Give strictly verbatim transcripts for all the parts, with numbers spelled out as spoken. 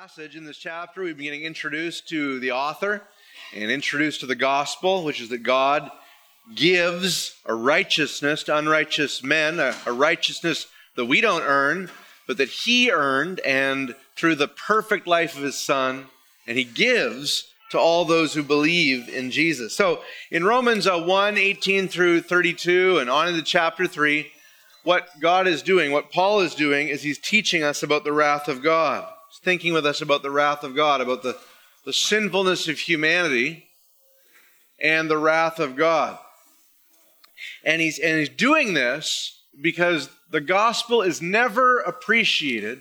passage, in this chapter, we've been getting introduced to the author and introduced to the gospel, which is that God gives a righteousness to unrighteous men, a, a righteousness that we don't earn, but that he earned, and through the perfect life of his son, and he gives to all those who believe in Jesus. So in Romans uh, one, eighteen through thirty-two, and on into chapter three, what God is doing, what Paul is doing, is he's teaching us about the wrath of God. He's thinking with us about the wrath of God, about the, the sinfulness of humanity and the wrath of God. And he's, and he's doing this because the gospel is never appreciated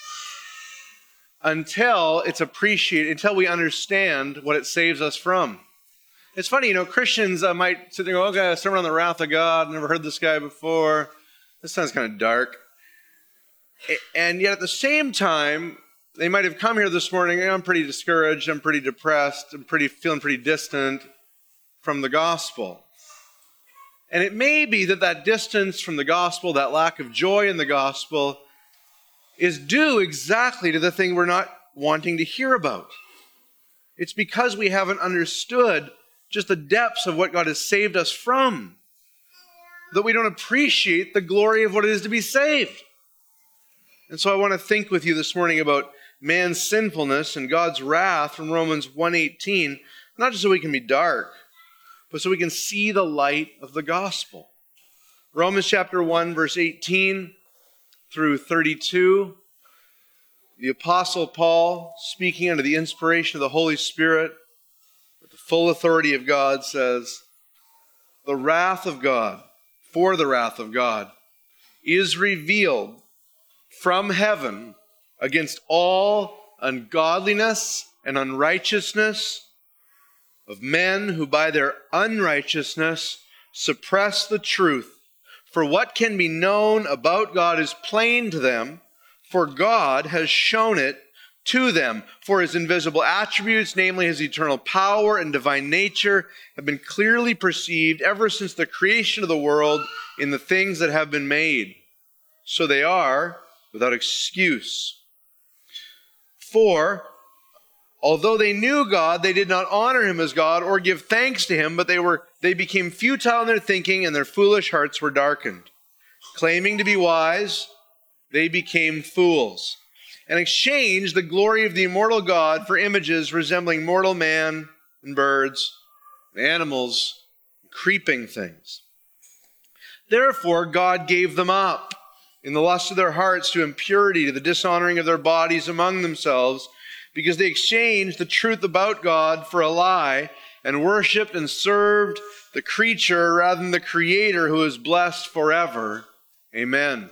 until it's appreciated, until we understand what it saves us from. It's funny, you know, Christians uh, might sit there and go, okay, a sermon on the wrath of God, never heard this guy before. This sounds kind of dark. And yet at the same time, they might have come here this morning, I'm pretty discouraged, I'm pretty depressed, I'm pretty feeling pretty distant from the gospel. And it may be that that distance from the gospel, that lack of joy in the gospel, is due exactly to the thing we're not wanting to hear about. It's because we haven't understood just the depths of what God has saved us from, that we don't appreciate the glory of what it is to be saved. And so I want to think with you this morning about man's sinfulness and God's wrath from Romans one eighteen, not just so we can be dark, but so we can see the light of the gospel. Romans chapter one, verse eighteen through thirty-two, the Apostle Paul, speaking under the inspiration of the Holy Spirit, with the full authority of God, says, "The wrath of God, for the wrath of God, is revealed from heaven against all ungodliness and unrighteousness of men who by their unrighteousness suppress the truth. For what can be known about God is plain to them, for God has shown it to them. For his invisible attributes, namely his eternal power and divine nature, have been clearly perceived ever since the creation of the world in the things that have been made. So they are without excuse. For although they knew God, they did not honor him as God or give thanks to him, but they were they became futile in their thinking, and their foolish hearts were darkened. Claiming to be wise, they became fools, and exchanged the glory of the immortal God for images resembling mortal man and birds, and animals, and creeping things. Therefore God gave them up in the lust of their hearts to impurity, to the dishonoring of their bodies among themselves, because they exchanged the truth about God for a lie, and worshipped and served the creature rather than the Creator, who is blessed forever. Amen.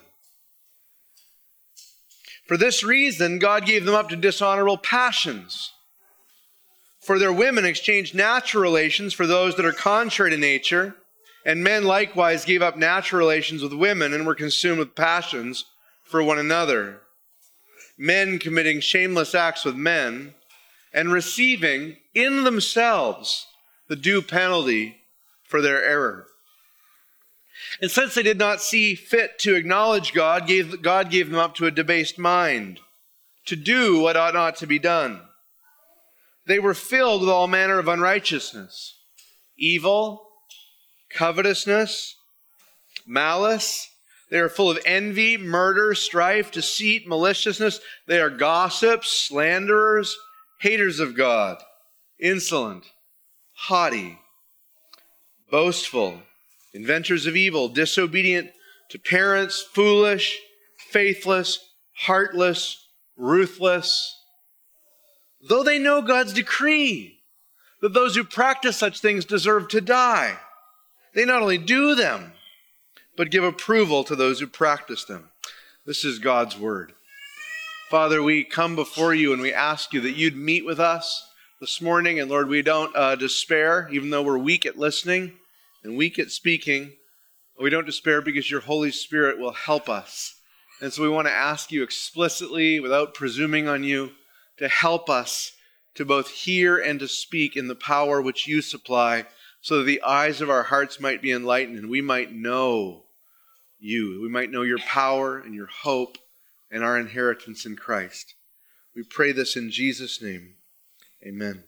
For this reason, God gave them up to dishonorable passions. For their women exchanged natural relations for those that are contrary to nature, and men likewise gave up natural relations with women and were consumed with passions for one another. Men committing shameless acts with men and receiving in themselves the due penalty for their error. And since they did not see fit to acknowledge God, gave, God gave them up to a debased mind, to do what ought not to be done. They were filled with all manner of unrighteousness, evil, covetousness, malice. They are full of envy, murder, strife, deceit, maliciousness. They are gossips, slanderers, haters of God, insolent, haughty, boastful, inventors of evil, disobedient to parents, foolish, faithless, heartless, ruthless. Though they know God's decree that those who practice such things deserve to die, they not only do them, but give approval to those who practice them." This is God's word. Father, we come before you and we ask you that you'd meet with us this morning. And Lord, we don't uh, despair, even though we're weak at listening and weak at speaking. We don't despair because your Holy Spirit will help us. And so we want to ask you explicitly, without presuming on you, to help us to both hear and to speak in the power which you supply, so that the eyes of our hearts might be enlightened and we might know you. We might know your power and your hope and our inheritance in Christ. We pray this in Jesus' name. Amen.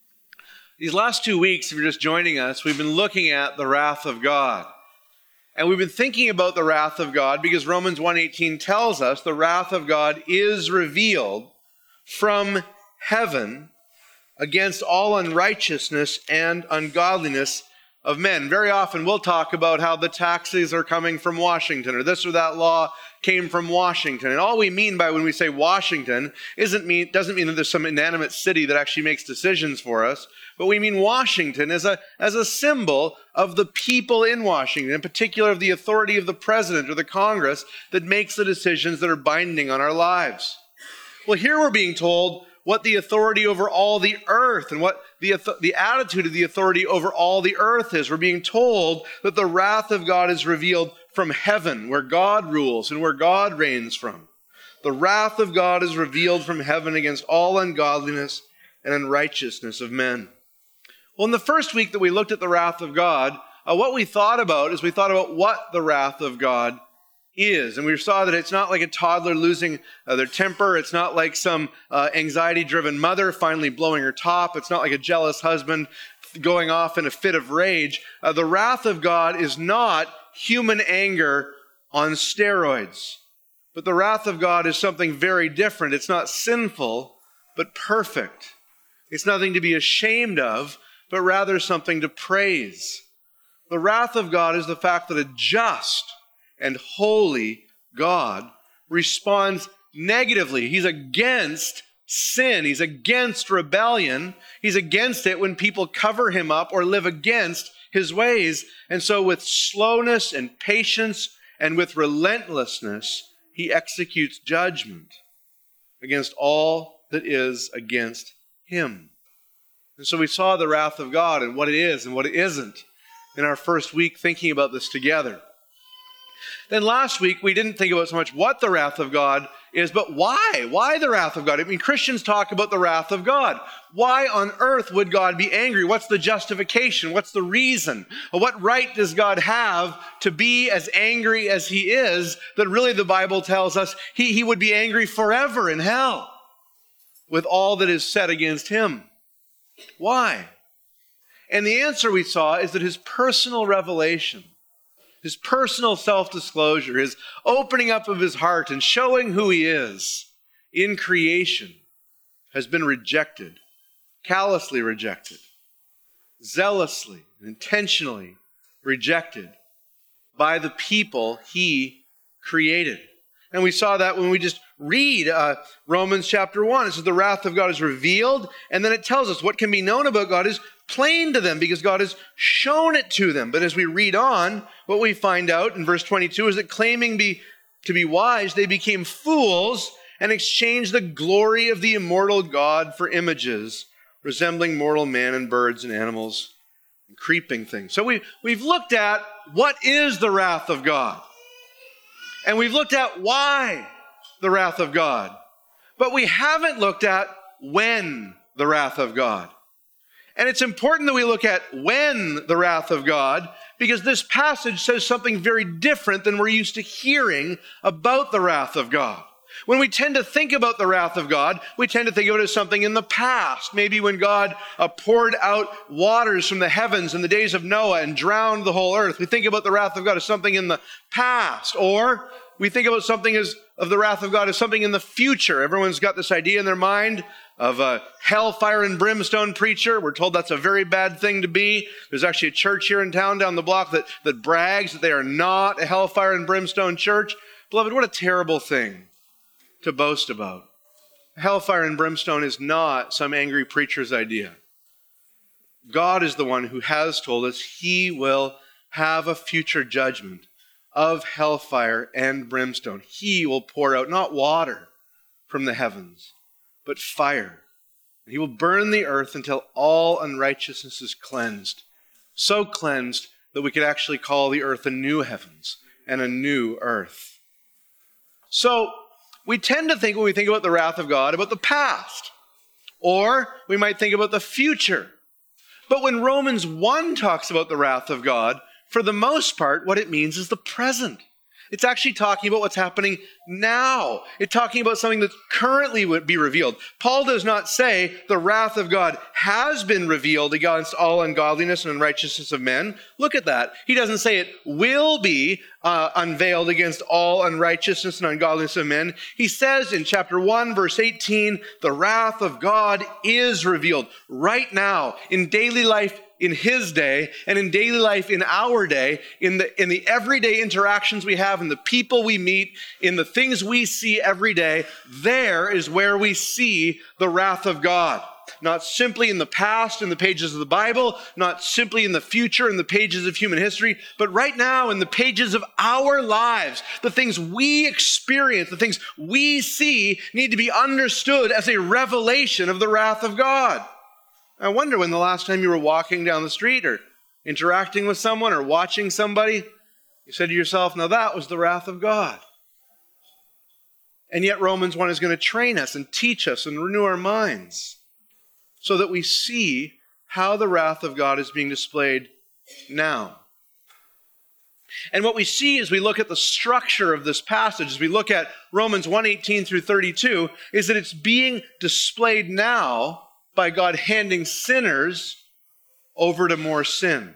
These last two weeks, if you're just joining us, we've been looking at the wrath of God. And we've been thinking about the wrath of God because Romans one eighteen tells us the wrath of God is revealed from heaven against all unrighteousness and ungodliness of men. Very often we'll talk about how the taxes are coming from Washington, or this or that law came from Washington. And all we mean by when we say Washington isn't mean doesn't mean that there's some inanimate city that actually makes decisions for us, but we mean Washington as a as a symbol of the people in Washington, in particular of the authority of the president or the Congress that makes the decisions that are binding on our lives. Well, here we're being told what the authority over all the earth and what the, the attitude of the authority over all the earth is. We're being told that the wrath of God is revealed from heaven, where God rules and where God reigns from. The wrath of God is revealed from heaven against all ungodliness and unrighteousness of men. Well, in the first week that we looked at the wrath of God, uh, what we thought about is we thought about what the wrath of God is. And we saw that it's not like a toddler losing uh, their temper. It's not like some uh, anxiety-driven mother finally blowing her top. It's not like a jealous husband going off in a fit of rage. Uh, the wrath of God is not human anger on steroids. But the wrath of God is something very different. It's not sinful, but perfect. It's nothing to be ashamed of, but rather something to praise. The wrath of God is the fact that a just and holy God responds negatively. He's against sin. He's against rebellion. He's against it when people cover him up or live against his ways. And so with slowness and patience and with relentlessness, he executes judgment against all that is against him. And so we saw the wrath of God and what it is and what it isn't in our first week thinking about this together. Then last week, we didn't think about so much what the wrath of God is, but why? Why the wrath of God? I mean, Christians talk about the wrath of God. Why on earth would God be angry? What's the justification? What's the reason? What right does God have to be as angry as he is that really the Bible tells us he, he would be angry forever in hell with all that is said against him? Why? And the answer we saw is that his personal revelation, his personal self-disclosure, his opening up of his heart and showing who he is in creation has been rejected, callously rejected, zealously and intentionally rejected by the people he created. And we saw that when we just read uh, Romans chapter one. It says the wrath of God is revealed, and then it tells us what can be known about God is plain to them because God has shown it to them. But as we read on, what we find out in verse twenty-two is that claiming be, to be wise, they became fools and exchanged the glory of the immortal God for images, resembling mortal man and birds and animals and creeping things. So we, we've looked at what is the wrath of God. And we've looked at why the wrath of God. But we haven't looked at when the wrath of God. And it's important that we look at when the wrath of God, because this passage says something very different than we're used to hearing about the wrath of God. When we tend to think about the wrath of God, we tend to think of it as something in the past. Maybe when God uh, poured out waters from the heavens in the days of Noah and drowned the whole earth. We think about the wrath of God as something in the past. Or we think about something as of the wrath of God as something in the future. Everyone's got this idea in their mind of a hellfire and brimstone preacher. We're told that's a very bad thing to be. There's actually a church here in town down the block that, that brags that they are not a hellfire and brimstone church. Beloved, what a terrible thing to boast about. Hellfire and brimstone is not some angry preacher's idea. God is the one who has told us he will have a future judgment of hellfire and brimstone. He will pour out not water from the heavens, but fire. He will burn the earth until all unrighteousness is cleansed. So cleansed that we could actually call the earth a new heavens and a new earth. So we tend to think when we think about the wrath of God about the past, or we might think about the future. But when Romans one talks about the wrath of God, for the most part, what it means is the present. It's actually talking about what's happening now. It's talking about something that currently would be revealed. Paul does not say the wrath of God has been revealed against all ungodliness and unrighteousness of men. Look at that. He doesn't say it will be uh, unveiled against all unrighteousness and ungodliness of men. He says in chapter one, verse eighteen, the wrath of God is revealed right now in daily life in his day and in daily life in our day, in the, in the everyday interactions we have, in the people we meet, in the things we see every day. There is where we see the wrath of God. Not simply in the past in the pages of the Bible, not simply in the future in the pages of human history, but right now in the pages of our lives. The things we experience, the things we see need to be understood as a revelation of the wrath of God. I wonder when the last time you were walking down the street or interacting with someone or watching somebody, you said to yourself, now that was the wrath of God. And yet Romans one is going to train us and teach us and renew our minds so that we see how the wrath of God is being displayed now. And what we see as we look at the structure of this passage, as we look at Romans one eighteen through thirty-two, is that it's being displayed now by God handing sinners over to more sin.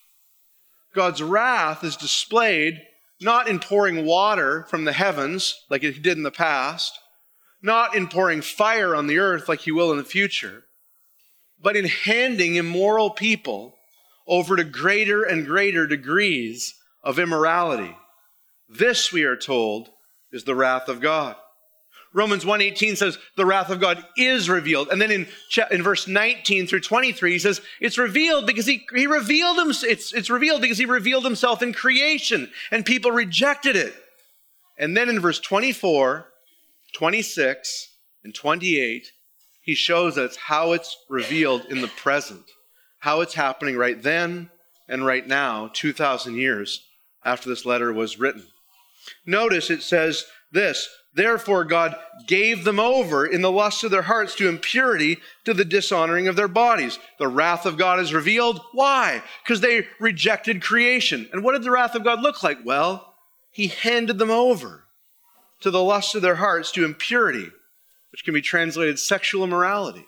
God's wrath is displayed not in pouring water from the heavens like he did in the past, not in pouring fire on the earth like he will in the future, but in handing immoral people over to greater and greater degrees of immorality. This, we are told, is the wrath of God. Romans one eighteen says the wrath of God is revealed. And then in, in verse nineteen through twenty-three, he says it's revealed because he, he revealed him, it's, it's revealed because he revealed himself in creation and people rejected it. And then in verse twenty-four, twenty-six, and twenty-eight, he shows us how it's revealed in the present, how it's happening right then and right now, two thousand years after this letter was written. Notice it says this, therefore God gave them over in the lust of their hearts to impurity, to the dishonoring of their bodies. The wrath of God is revealed. Why? Because they rejected creation. And what did the wrath of God look like? Well, he handed them over to the lust of their hearts, to impurity, which can be translated sexual immorality.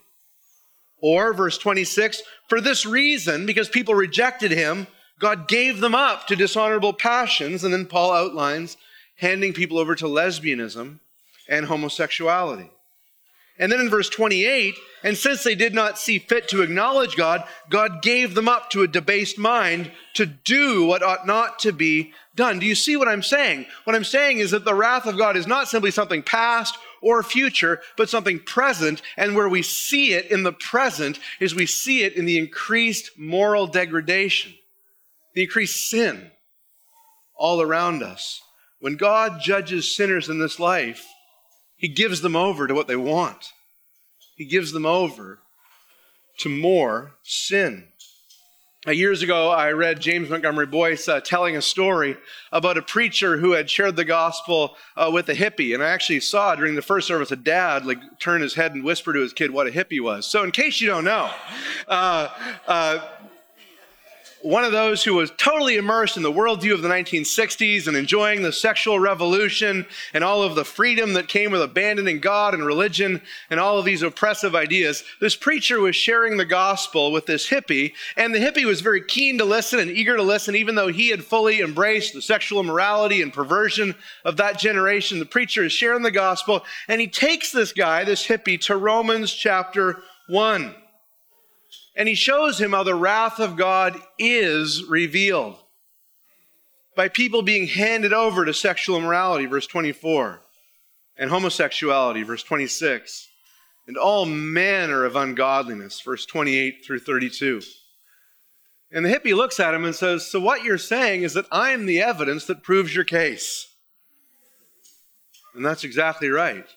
Or verse twenty-six, for this reason, because people rejected him, God gave them up to dishonorable passions. And then Paul outlines handing people over to lesbianism and homosexuality. And then in verse twenty-eight, and since they did not see fit to acknowledge God, God gave them up to a debased mind to do what ought not to be done. Do you see what I'm saying? What I'm saying is that the wrath of God is not simply something past or future, but something present. And where we see it in the present is we see it in the increased moral degradation, the increased sin all around us. When God judges sinners in this life, he gives them over to what they want. He gives them over to more sin. Uh, years ago, I read James Montgomery Boyce uh, telling a story about a preacher who had shared the gospel uh, with a hippie. And I actually saw during the first service a dad like turn his head and whisper to his kid what a hippie was. So in case you don't know, uh, uh, one of those who was totally immersed in the worldview of the nineteen sixties and enjoying the sexual revolution and all of the freedom that came with abandoning God and religion and all of these oppressive ideas, this preacher was sharing the gospel with this hippie, and the hippie was very keen to listen and eager to listen, even though he had fully embraced the sexual immorality and perversion of that generation. The preacher is sharing the gospel, and he takes this guy, this hippie, to Romans chapter one. And he shows him how the wrath of God is revealed by people being handed over to sexual immorality, verse twenty-four, and homosexuality, verse twenty-six, and all manner of ungodliness, verse twenty-eight through thirty-two. And the hippie looks at him and says, so what you're saying is that I'm the evidence that proves your case. And that's exactly right.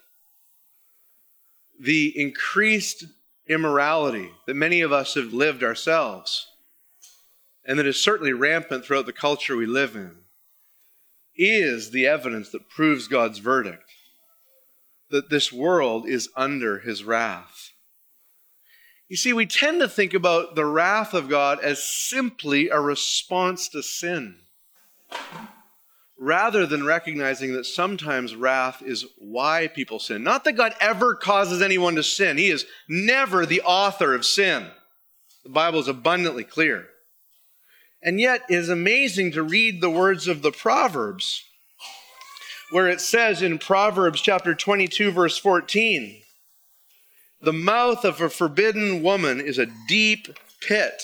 The increased immorality that many of us have lived ourselves, and that is certainly rampant throughout the culture we live in, is the evidence that proves God's verdict, that this world is under his wrath. You see, we tend to think about the wrath of God as simply a response to sin. rather than recognizing that sometimes wrath is why people sin. Not that God ever causes anyone to sin. He is never the author of sin. The Bible is abundantly clear. And yet it is amazing to read the words of the Proverbs, where it says in Proverbs chapter twenty-two, verse fourteen, the mouth of a forbidden woman is a deep pit.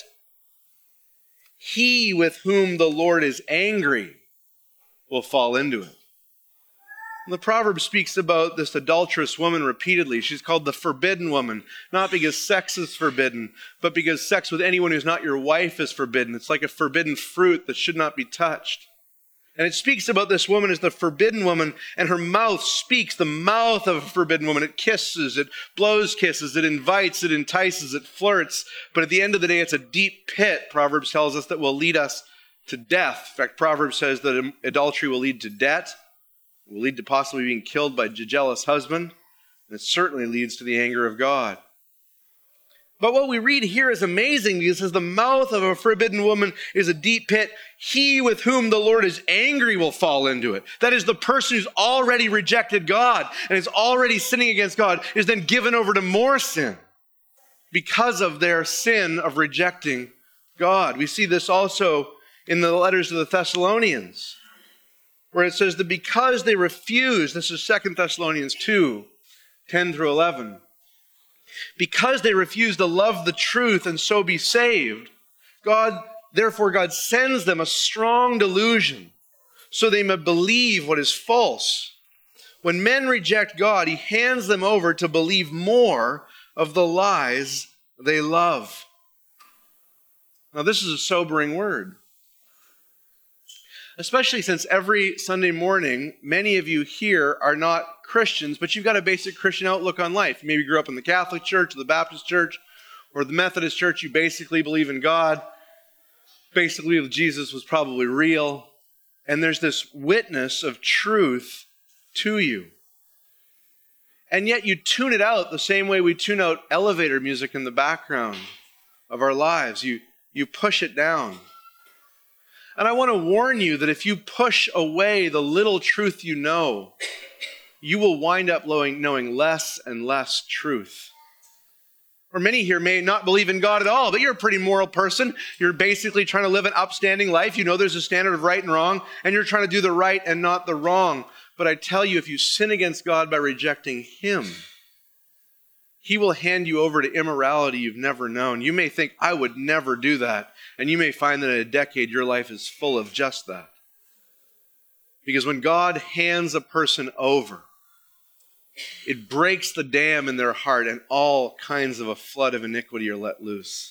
He with whom the Lord is angry will fall into it. And the proverb speaks about this adulterous woman repeatedly. She's called the forbidden woman, not because sex is forbidden, but because sex with anyone who's not your wife is forbidden. It's like a forbidden fruit that should not be touched. And it speaks about this woman as the forbidden woman, and her mouth speaks, the mouth of a forbidden woman. It kisses, it blows kisses, it invites, it entices, it flirts. But at the end of the day, it's a deep pit, Proverbs tells us, that will lead us to death. In fact, Proverbs says that adultery will lead to debt, will lead to possibly being killed by a jealous husband, and it certainly leads to the anger of God. But what we read here is amazing because it says the mouth of a forbidden woman is a deep pit. He with whom the Lord is angry will fall into it. That is, the person who's already rejected God and is already sinning against God is then given over to more sin because of their sin of rejecting God. We see this also in the letters to the Thessalonians, where it says that because they refuse, this is Second Thessalonians two, ten through eleven, because they refuse to love the truth and so be saved, God, therefore God sends them a strong delusion so they may believe what is false. When men reject God, he hands them over to believe more of the lies they love. Now, this is a sobering word, especially since every Sunday morning, many of you here are not Christians, but you've got a basic Christian outlook on life. You maybe grew up in the Catholic Church, or the Baptist Church, or the Methodist Church. You basically believe in God. Basically, Jesus was probably real. And there's this witness of truth to you. And yet you tune it out the same way we tune out elevator music in the background of our lives. You, you push it down. And I want to warn you that if you push away the little truth you know, you will wind up knowing less and less truth. Or many here may not believe in God at all, but you're a pretty moral person. You're basically trying to live an upstanding life. You know there's a standard of right and wrong, and you're trying to do the right and not the wrong. But I tell you, if you sin against God by rejecting him, he will hand you over to immorality you've never known. You may think, I would never do that. And you may find that in a decade, your life is full of just that. Because when God hands a person over, it breaks the dam in their heart and all kinds of a flood of iniquity are let loose.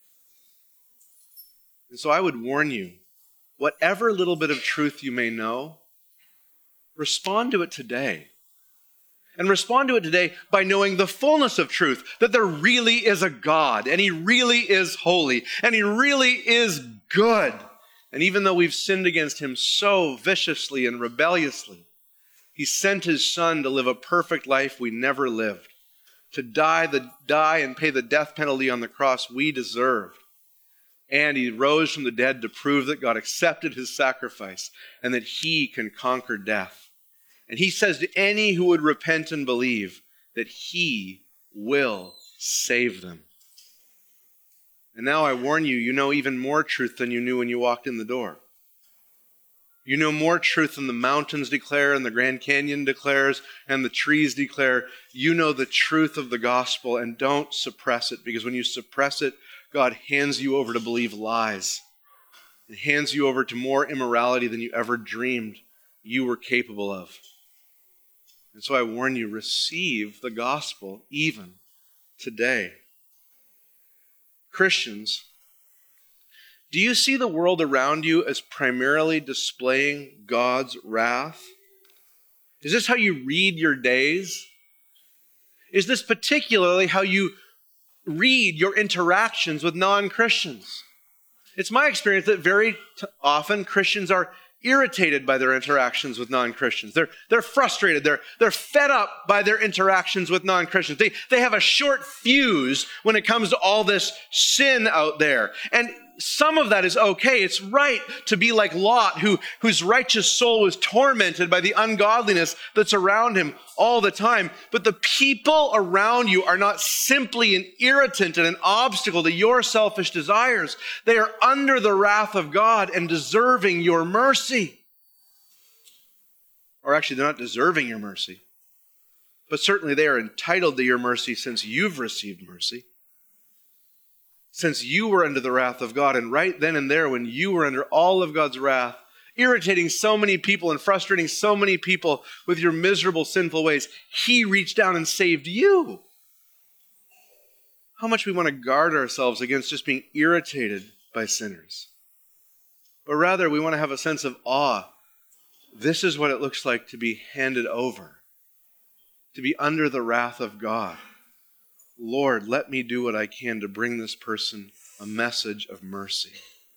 And so I would warn you, whatever little bit of truth you may know, respond to it today. And respond to it today by knowing the fullness of truth, that there really is a God, and he really is holy, and he really is good. And even though we've sinned against him so viciously and rebelliously, he sent his son to live a perfect life we never lived, to die the die and pay the death penalty on the cross we deserved. And he rose from the dead to prove that God accepted his sacrifice and that he can conquer death. And he says to any who would repent and believe that he will save them. And now I warn you, you know even more truth than you knew when you walked in the door. You know more truth than the mountains declare and the Grand Canyon declares and the trees declare. You know the truth of the gospel, and don't suppress it, because when you suppress it, God hands you over to believe lies. It hands you over to more immorality than you ever dreamed you were capable of. And so I warn you, receive the gospel even today. Christians, do you see the world around you as primarily displaying God's wrath? Is this how you read your days? Is this particularly how you read your interactions with non-Christians? It's my experience that very t- often Christians are irritated by their interactions with non-Christians. They're, they're frustrated. They're, they're fed up by their interactions with non-Christians. They, they have a short fuse when it comes to all this sin out there. And some of that is okay. It's right to be like Lot, who, whose righteous soul was tormented by the ungodliness that's around him all the time. But the people around you are not simply an irritant and an obstacle to your selfish desires. They are under the wrath of God and deserving your mercy. Or actually, they're not deserving your mercy. But certainly they are entitled to your mercy since you've received mercy. Since you were under the wrath of God, and right then and there, when you were under all of God's wrath, irritating so many people and frustrating so many people with your miserable, sinful ways, he reached down and saved you. How much we want to guard ourselves against just being irritated by sinners. But rather, we want to have a sense of awe. This is what it looks like to be handed over, to be under the wrath of God. Lord, let me do what I can to bring this person a message of mercy.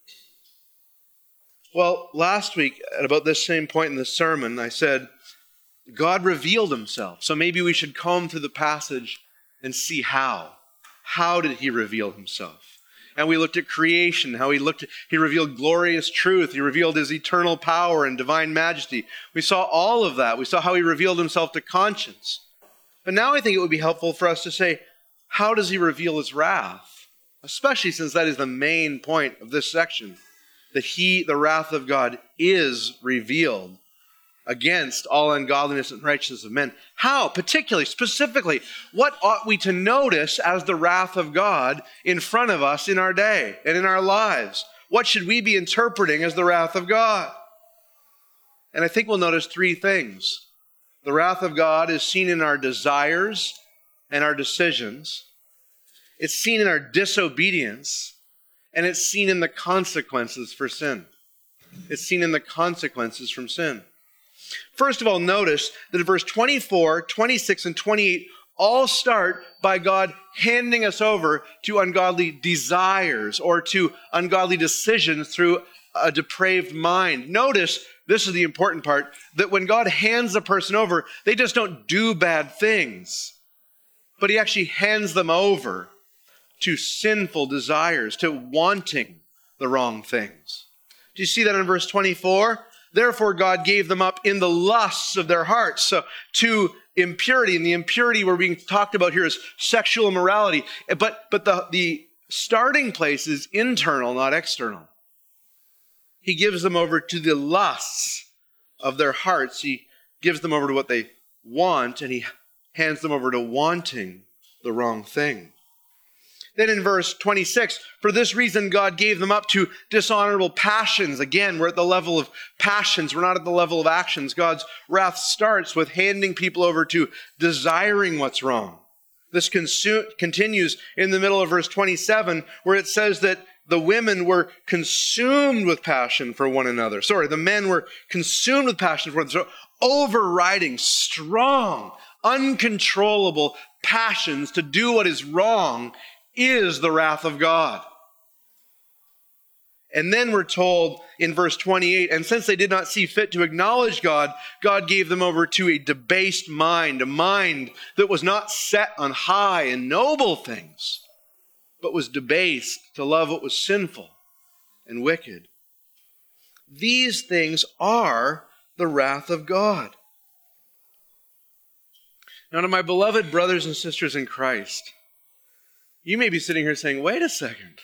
Well, last week, at about this same point in the sermon, I said, God revealed himself. So maybe we should comb through the passage and see how. How did he reveal himself? And we looked at creation, how he looked at, he revealed glorious truth. He revealed his eternal power and divine majesty. We saw all of that. We saw how he revealed himself to conscience. But now I think it would be helpful for us to say, how does he reveal his wrath? Especially since that is the main point of this section. That he, the wrath of God, is revealed against all ungodliness and righteousness of men. How? Particularly, specifically, what ought we to notice as the wrath of God in front of us in our day and in our lives? What should we be interpreting as the wrath of God? And I think we'll notice three things. The wrath of God is seen in our desires and our decisions. It's seen in our disobedience, and it's seen in the consequences for sin. It's seen in the consequences from sin. First of all, notice that in verse twenty-four, twenty-six, and twenty-eight all start by God handing us over to ungodly desires or to ungodly decisions through a depraved mind. Notice, this is the important part, that when God hands a person over, they just don't do bad things. But he actually hands them over to sinful desires, to wanting the wrong things. Do you see that in verse twenty-four? Therefore, God gave them up in the lusts of their hearts. So to impurity, and the impurity we're being talked about here is sexual immorality. But, but the, the starting place is internal, not external. He gives them over to the lusts of their hearts. He gives them over to what they want, and he hands them over to wanting the wrong thing. Then in verse twenty-six, for this reason God gave them up to dishonorable passions. Again, we're at the level of passions. We're not at the level of actions. God's wrath starts with handing people over to desiring what's wrong. This consu- continues in the middle of verse twenty-seven, where it says that the women were consumed with passion for one another. Sorry, the men were consumed with passion for one another. So overriding strong, uncontrollable passions to do what is wrong is the wrath of God. And then we're told in verse twenty-eight, and since they did not see fit to acknowledge God, God gave them over to a debased mind, a mind that was not set on high and noble things, but was debased to love what was sinful and wicked. These things are the wrath of God. Now, to my beloved brothers and sisters in Christ, you may be sitting here saying, wait a second.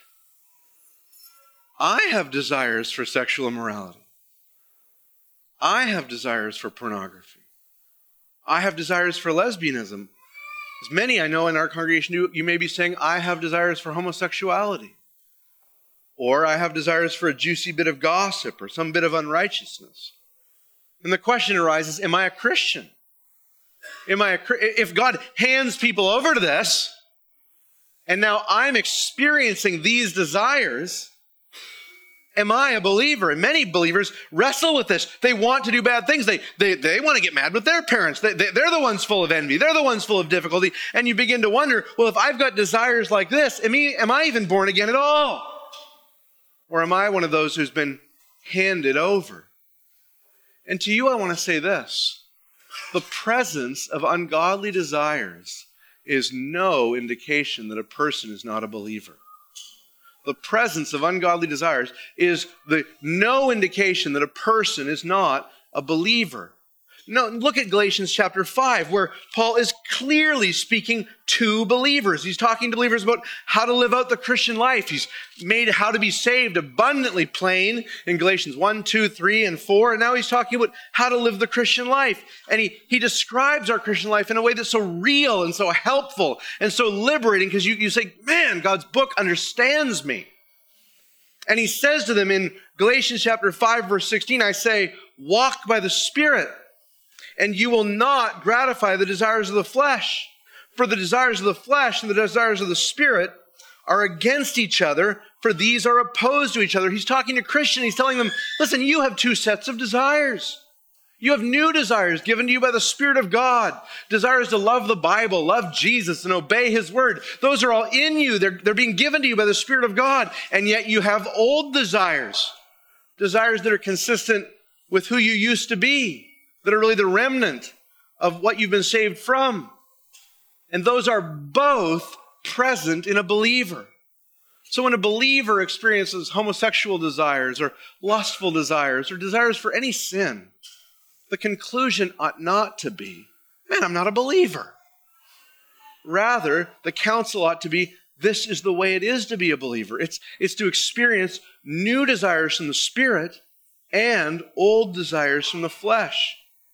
I have desires for sexual immorality. I have desires for pornography. I have desires for lesbianism. As many I know in our congregation, you, you may be saying, I have desires for homosexuality. Or I have desires for a juicy bit of gossip or some bit of unrighteousness. And the question arises, am I a Christian? Am I a, if God hands people over to this, and now I'm experiencing these desires, am I a believer? And many believers wrestle with this. They want to do bad things. They, they, they want to get mad with their parents. They, they, they're the ones full of envy. They're the ones full of difficulty. And you begin to wonder, well, if I've got desires like this, am I, am I even born again at all? Or am I one of those who's been handed over? And to you, I want to say this. The presence of ungodly desires is no indication that a person is not a believer. the presence of ungodly desires, is the no indication that a person is not a believer. No, look at Galatians chapter five, where Paul is clearly speaking to believers. He's talking to believers about how to live out the Christian life. He's made how to be saved abundantly plain in Galatians one, two, three, and four. And now he's talking about how to live the Christian life. And he, he describes our Christian life in a way that's so real and so helpful and so liberating, because you, you say, man, God's book understands me. And he says to them in Galatians chapter five, verse sixteen, I say, walk by the Spirit, and you will not gratify the desires of the flesh. For the desires of the flesh and the desires of the Spirit are against each other, for these are opposed to each other. He's talking to Christians. He's telling them, listen, you have two sets of desires. You have new desires given to you by the Spirit of God. Desires to love the Bible, love Jesus, and obey his word. Those are all in you. They're, they're being given to you by the Spirit of God. And yet you have old desires. Desires that are consistent with who you used to be, that are really the remnant of what you've been saved from. And those are both present in a believer. So when a believer experiences homosexual desires or lustful desires or desires for any sin, the conclusion ought not to be, man, I'm not a believer. Rather, the counsel ought to be, this is the way it is to be a believer. It's, it's to experience new desires from the Spirit and old desires from the flesh.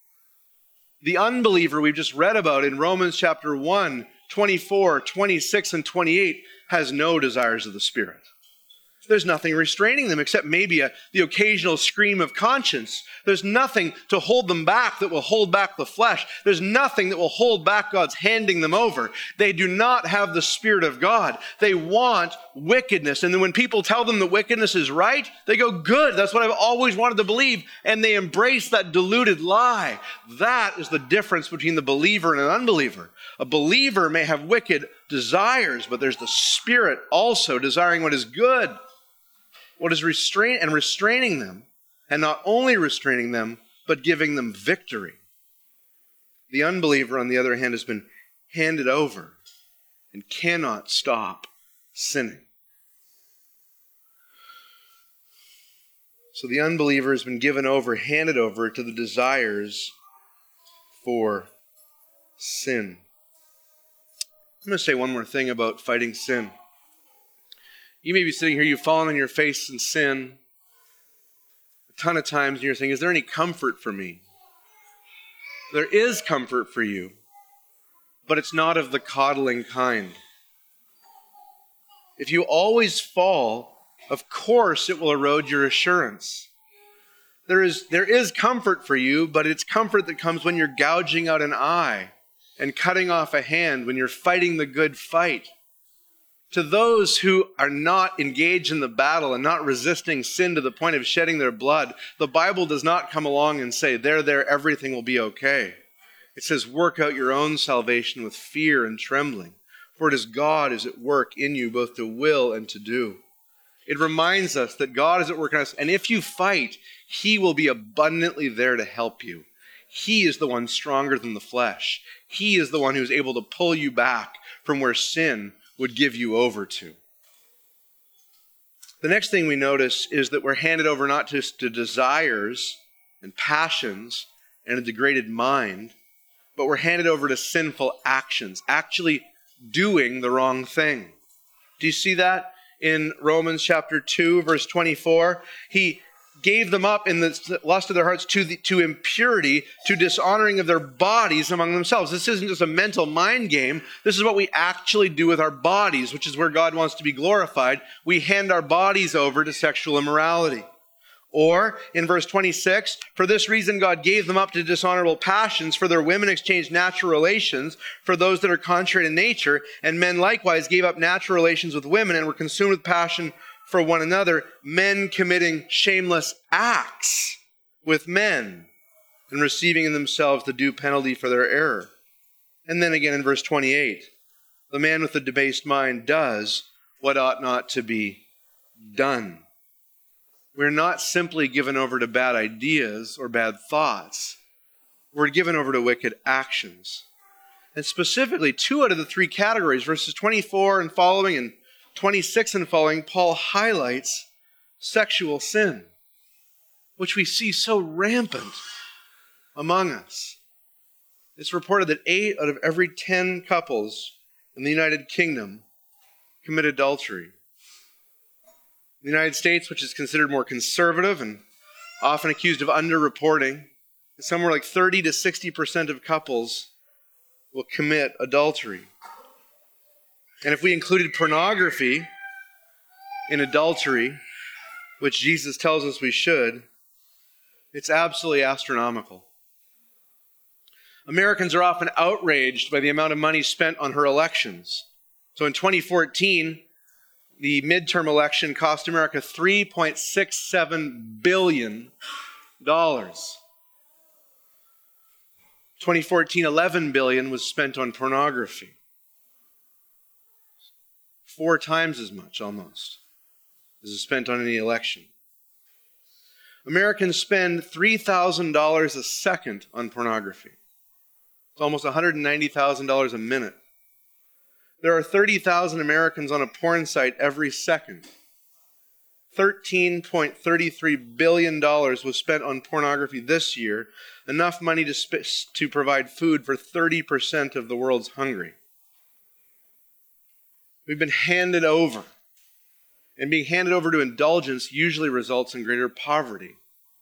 The unbeliever we've just read about in Romans chapter one, twenty-four, twenty-six, and twenty-eight has no desires of the Spirit. There's nothing restraining them except maybe a, the occasional scream of conscience. There's nothing to hold them back that will hold back the flesh. There's nothing that will hold back God's handing them over. They do not have the Spirit of God. They want wickedness. And then when people tell them that wickedness is right, they go, good, that's what I've always wanted to believe. And they embrace that deluded lie. That is the difference between the believer and an unbeliever. A believer may have wicked desires, but there's the Spirit also desiring what is good. What is restrain and restraining them, and not only restraining them, but giving them victory. The unbeliever, on the other hand, has been handed over and cannot stop sinning. So the unbeliever has been given over, handed over to the desires for sin. I'm going to say one more thing about fighting sin. You may be sitting here, you've fallen on your face in sin a ton of times, and you're saying, is there any comfort for me? There is comfort for you, but it's not of the coddling kind. If you always fall, of course it will erode your assurance. There is, there is comfort for you, but it's comfort that comes when you're gouging out an eye and cutting off a hand, when you're fighting the good fight. To those who are not engaged in the battle and not resisting sin to the point of shedding their blood, the Bible does not come along and say, there, there, everything will be okay. It says, work out your own salvation with fear and trembling, for it is God is at work in you both to will and to do. It reminds us that God is at work in us, and if you fight, he will be abundantly there to help you. He is the one stronger than the flesh. He is the one who is able to pull you back from where sin would give you over to. The next thing we notice is that we're handed over not just to desires and passions and a degraded mind, but we're handed over to sinful actions, actually doing the wrong thing. Do you see that in Romans chapter two, verse twenty-four? He gave them up in the lust of their hearts to, the, to impurity, to dishonoring of their bodies among themselves. This isn't just a mental mind game. This is what we actually do with our bodies, which is where God wants to be glorified. We hand our bodies over to sexual immorality. Or, in verse twenty-six, for this reason God gave them up to dishonorable passions, for their women exchanged natural relations for those that are contrary to nature, and men likewise gave up natural relations with women and were consumed with passion for one another, men committing shameless acts with men and receiving in themselves the due penalty for their error. And then again in verse twenty-eight, the man with the debased mind does what ought not to be done. We're not simply given over to bad ideas or bad thoughts. We're given over to wicked actions. And specifically, two out of the three categories, verses twenty-four and following and twenty-six and following, Paul highlights sexual sin, which we see so rampant among us. It's reported that eight out of every ten couples in the United Kingdom commit adultery. In the United States, which is considered more conservative and often accused of underreporting, somewhere like thirty to sixty percent of couples will commit adultery. And if we included pornography in adultery, which Jesus tells us we should, it's absolutely astronomical. Americans are often outraged by the amount of money spent on her elections. So in twenty fourteen, the midterm election cost America three point six seven billion dollars. twenty fourteen, eleven billion dollars was spent on pornography. Four times as much, almost, as is spent on any election. Americans spend three thousand dollars a second on pornography. It's almost one hundred ninety thousand dollars a minute. There are thirty thousand Americans on a porn site every second. thirteen point three three billion dollars was spent on pornography this year, enough money to, sp- to provide food for thirty percent of the world's hungry. We've been handed over. And being handed over to indulgence usually results in greater poverty.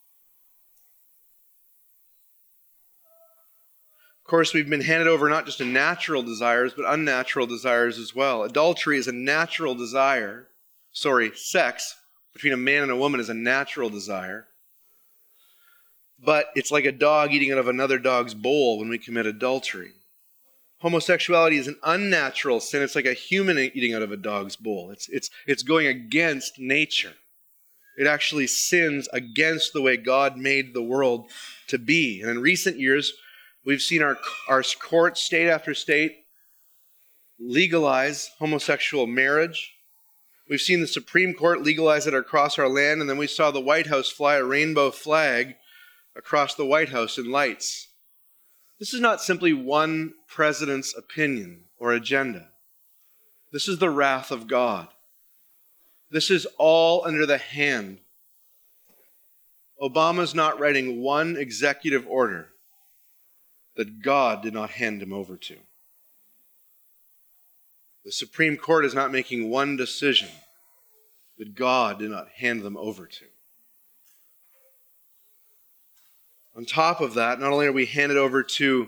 Of course, we've been handed over not just to natural desires, but unnatural desires as well. Adultery is a natural desire. Sorry, sex between a man and a woman is a natural desire. But it's like a dog eating out of another dog's bowl when we commit adultery. Homosexuality is an unnatural sin. It's like a human eating out of a dog's bowl. It's, it's, it's going against nature. It actually sins against the way God made the world to be. And in recent years, we've seen our, our courts, state after state, legalize homosexual marriage. We've seen the Supreme Court legalize it across our land, and then we saw the White House fly a rainbow flag across the White House in lights. This is not simply one president's opinion or agenda. This is the wrath of God. This is all under the hand. Obama's not writing one executive order that God did not hand him over to. The Supreme Court is not making one decision that God did not hand them over to. On top of that, not only are we handed over to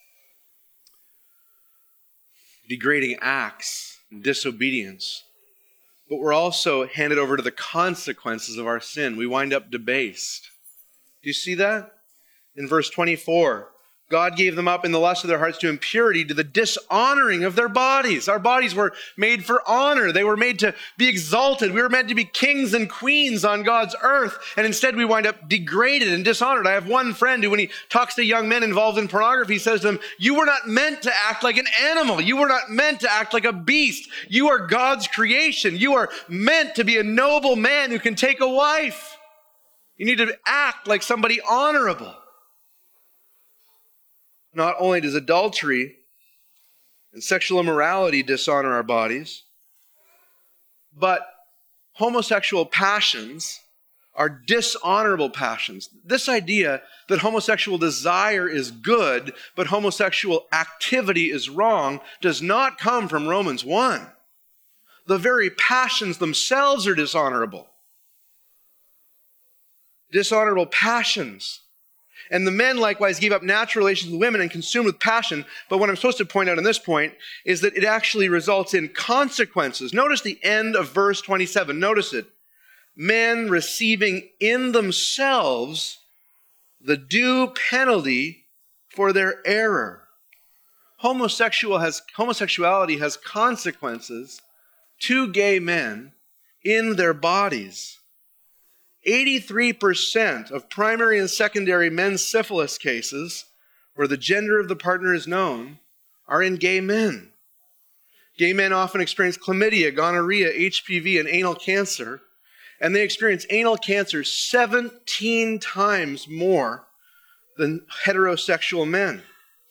degrading acts and disobedience, but we're also handed over to the consequences of our sin. We wind up debased. Do you see that? In verse twenty-four, God gave them up in the lust of their hearts to impurity, to the dishonoring of their bodies. Our bodies were made for honor. They were made to be exalted. We were meant to be kings and queens on God's earth. And instead we wind up degraded and dishonored. I have one friend who, when he talks to young men involved in pornography, he says to them, you were not meant to act like an animal. You were not meant to act like a beast. You are God's creation. You are meant to be a noble man who can take a wife. You need to act like somebody honorable. Not only does adultery and sexual immorality dishonor our bodies, but homosexual passions are dishonorable passions. This idea that homosexual desire is good, but homosexual activity is wrong, does not come from Romans one. The very passions themselves are dishonorable. Dishonorable passions. And the men likewise gave up natural relations with women and consumed with passion. But what I'm supposed to point out on this point is that it actually results in consequences. Notice the end of verse twenty-seven. Notice it. Men receiving in themselves the due penalty for their error. Homosexual has, homosexuality has consequences to gay men in their bodies. eighty-three percent of primary and secondary men's syphilis cases, where the gender of the partner is known, are in gay men. Gay men often experience chlamydia, gonorrhea, H P V, and anal cancer, and they experience anal cancer seventeen times more than heterosexual men.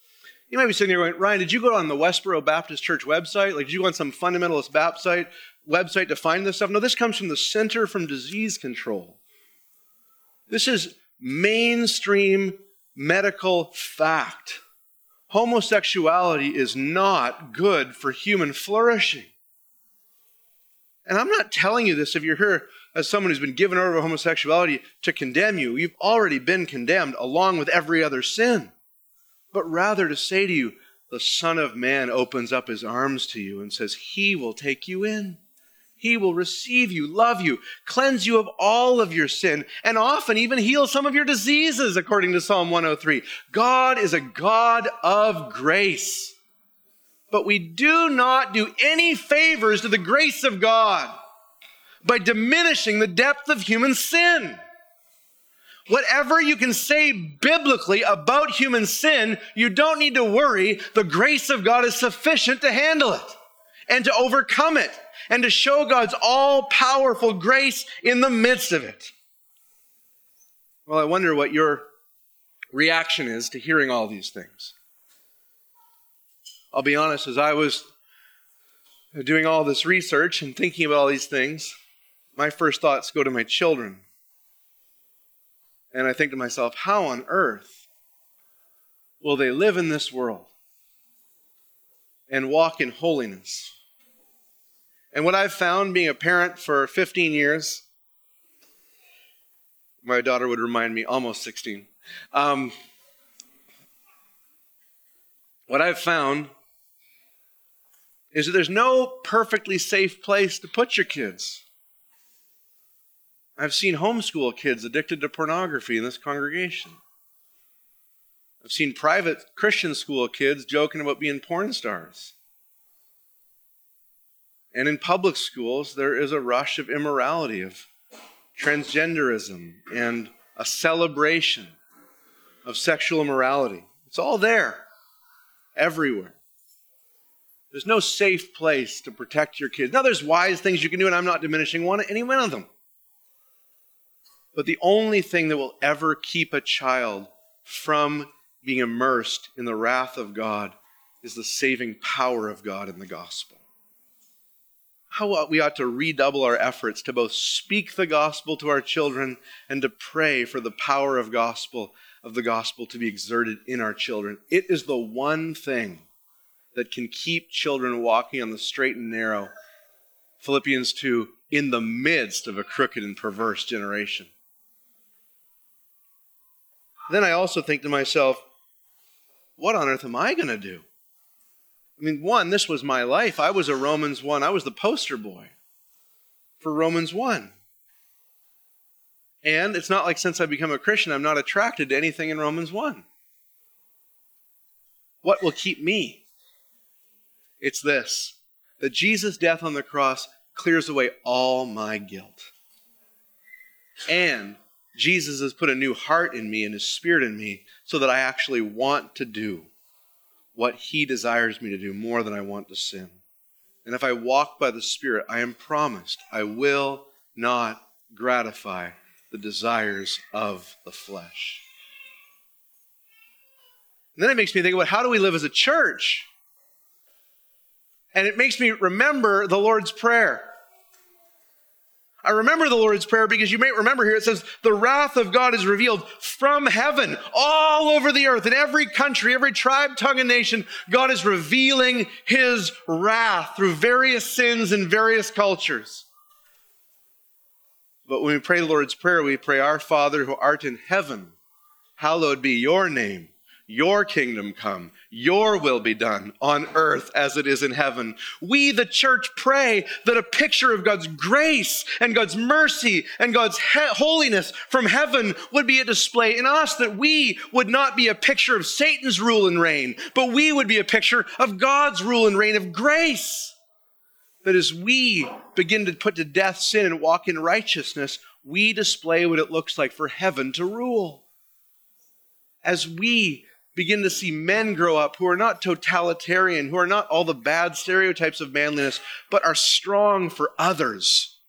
You might be sitting there going, Ryan, did you go on the Westboro Baptist Church website? Like, did you go on some fundamentalist website, website to find this stuff? No, this comes from the Center for Disease Control. This is mainstream medical fact. Homosexuality is not good for human flourishing. And I'm not telling you this if you're here as someone who's been given over to homosexuality to condemn you. You've already been condemned along with every other sin. But rather to say to you, the Son of Man opens up his arms to you and says, he will take you in. He will receive you, love you, cleanse you of all of your sin, and often even heal some of your diseases, according to Psalm one oh three. God is a God of grace. But we do not do any favors to the grace of God by diminishing the depth of human sin. Whatever you can say biblically about human sin, you don't need to worry. The grace of God is sufficient to handle it and to overcome it and to show God's all-powerful grace in the midst of it. Well, I wonder what your reaction is to hearing all these things. I'll be honest, as I was doing all this research and thinking about all these things, my first thoughts go to my children. And I think to myself, how on earth will they live in this world and walk in holiness? And what I've found being a parent for fifteen years, my daughter would remind me, almost sixteen. Um, what I've found is that there's no perfectly safe place to put your kids. I've seen homeschool kids addicted to pornography in this congregation. I've seen private Christian school kids joking about being porn stars. And in public schools, there is a rush of immorality, of transgenderism, and a celebration of sexual immorality. It's all there, everywhere. There's no safe place to protect your kids. Now, there's wise things you can do, and I'm not diminishing one, any one of them. But the only thing that will ever keep a child from being immersed in the wrath of God is the saving power of God in the gospel. How we ought to redouble our efforts to both speak the gospel to our children and to pray for the power of gospel of the gospel to be exerted in our children. It is the one thing that can keep children walking on the straight and narrow. Philippians two, in the midst of a crooked and perverse generation. Then I also think to myself, what on earth am I going to do? I mean, one, this was my life. I was a Romans one. I was the poster boy for Romans one. And it's not like since I've become a Christian, I'm not attracted to anything in Romans one. What will keep me? It's this, that Jesus' death on the cross clears away all my guilt. And Jesus has put a new heart in me and his spirit in me so that I actually want to do what he desires me to do more than I want to sin. And if I walk by the Spirit, I am promised I will not gratify the desires of the flesh. And then it makes me think about how do we live as a church? And it makes me remember the Lord's Prayer. I remember the Lord's Prayer because you may remember here it says, the wrath of God is revealed from heaven all over the earth. In every country, every tribe, tongue, and nation, God is revealing his wrath through various sins in various cultures. But when we pray the Lord's Prayer, we pray, Our Father who art in heaven, hallowed be your name. Your kingdom come, your will be done on earth as it is in heaven. We, the church, pray that a picture of God's grace and God's mercy and God's he- holiness from heaven would be a display in us, that we would not be a picture of Satan's rule and reign, but we would be a picture of God's rule and reign of grace. That as we begin to put to death sin and walk in righteousness, we display what it looks like for heaven to rule. As we begin to see men grow up who are not totalitarian, who are not all the bad stereotypes of manliness, but are strong for others,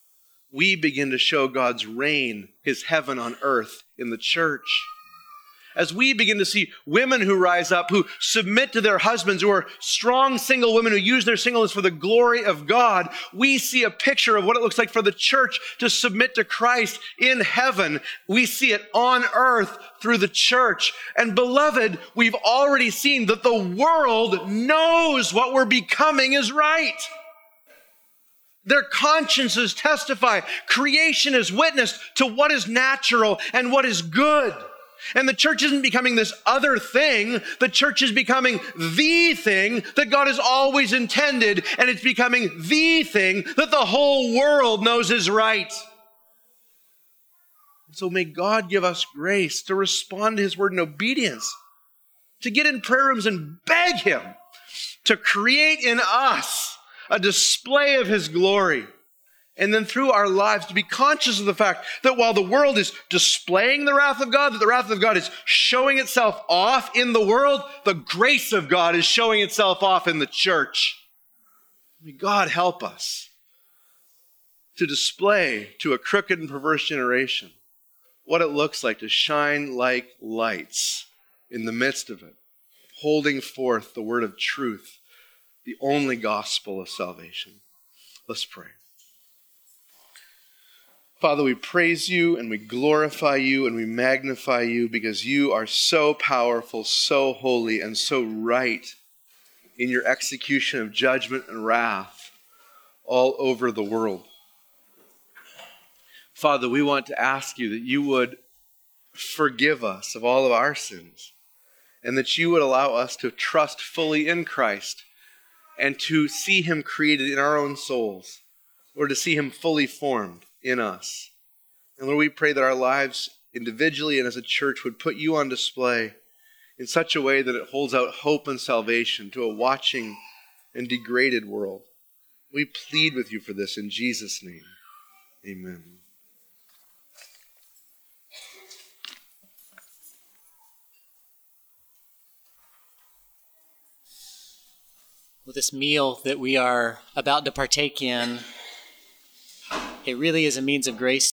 we begin to show God's reign, his heaven on earth in the church. as we begin to see women who rise up, who submit to their husbands, who are strong single women who use their singleness for the glory of God, we see a picture of what it looks like for the church to submit to Christ in heaven. We see it on earth through the church. And beloved, we've already seen that the world knows what we're becoming is right. Their consciences testify. Creation is witness to what is natural and what is good. And the church isn't becoming this other thing. The church is becoming the thing that God has always intended, and it's becoming the thing that the whole world knows is right. So may God give us grace to respond to his word in obedience, to get in prayer rooms and beg him to create in us a display of his glory. And then through our lives to be conscious of the fact that while the world is displaying the wrath of God, that the wrath of God is showing itself off in the world, the grace of God is showing itself off in the church. May God help us to display to a crooked and perverse generation what it looks like to shine like lights in the midst of it, holding forth the word of truth, the only gospel of salvation. Let's pray. Father, we praise you and we glorify you and we magnify you because you are so powerful, so holy, and so right in your execution of judgment and wrath all over the world. Father, we want to ask you that you would forgive us of all of our sins and that you would allow us to trust fully in Christ and to see him created in our own souls, or to see him fully formed in us. And Lord, we pray that our lives individually and as a church would put you on display in such a way that it holds out hope and salvation to a watching and degraded world. We plead with you for this in Jesus' name. Amen. Well, this meal that we are about to partake in, it really is a means of grace